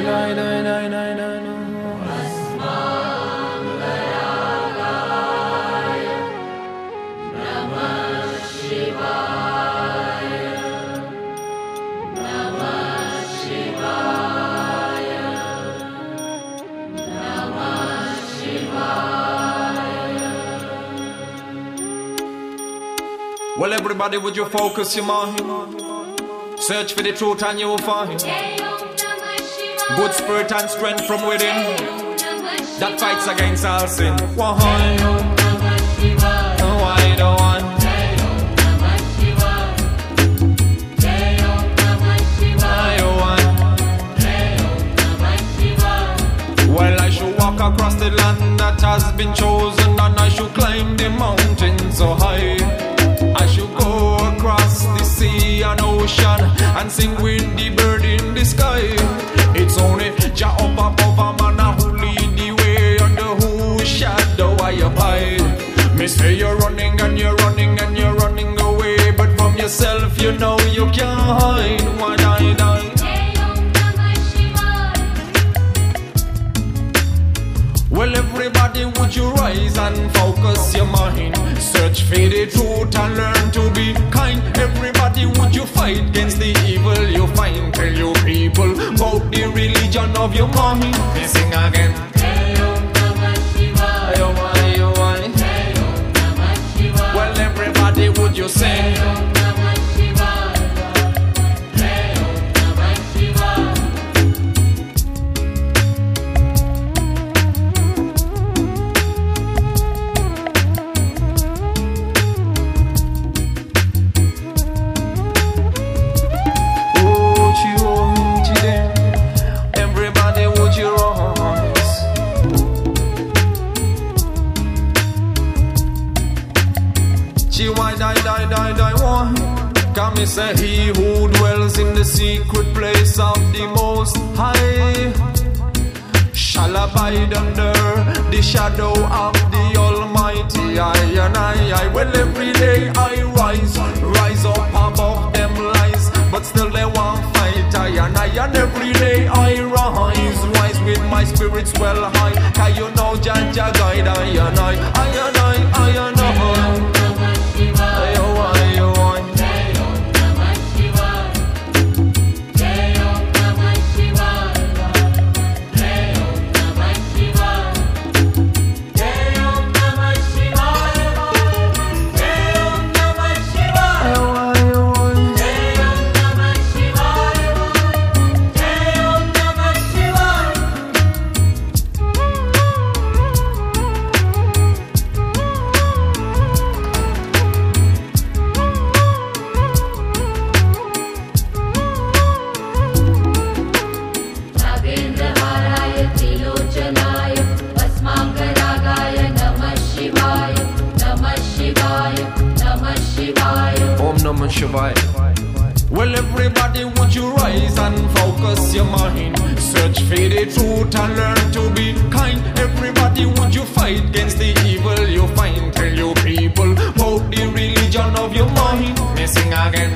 Well, everybody, would you focus your mind? Search for the truth and you will find good spirit and strength from within that fights against all sin. Why don't want? Well, I should walk across the land that has been chosen, and I should climb the mountain so high. I should go across the sea and ocean and sing with the bird in the sky. It's only Jah up above a man who lead the way, under whose shadow I abide. Me say you're running and you're running and you're running away, but from yourself you know you can't hide. Why die, die? Well, everybody, would you rise and focus your mind? Search for the truth and learn to be kind. Everybody, would you fight against the evil you find? Tell you people about the religion of your mind. They sing again. Well, everybody, would you sing? Come say he who dwells in the secret place of the Most High shall abide under the shadow of the Almighty. I and I. Well, every day I rise up above them lies, but still they won't fight. I and every day I rise with my spirits well high. Cause you know Jah guide I and I. Well, everybody, would you rise and focus your mind? Search for the truth and learn to be kind. Everybody, would you fight against the evil you find? Tell you people about the religion of your mind. Me sing again.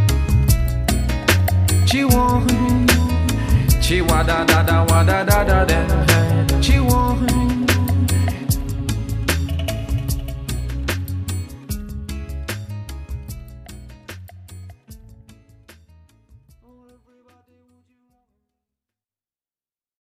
Chiwa da da da wa da da da.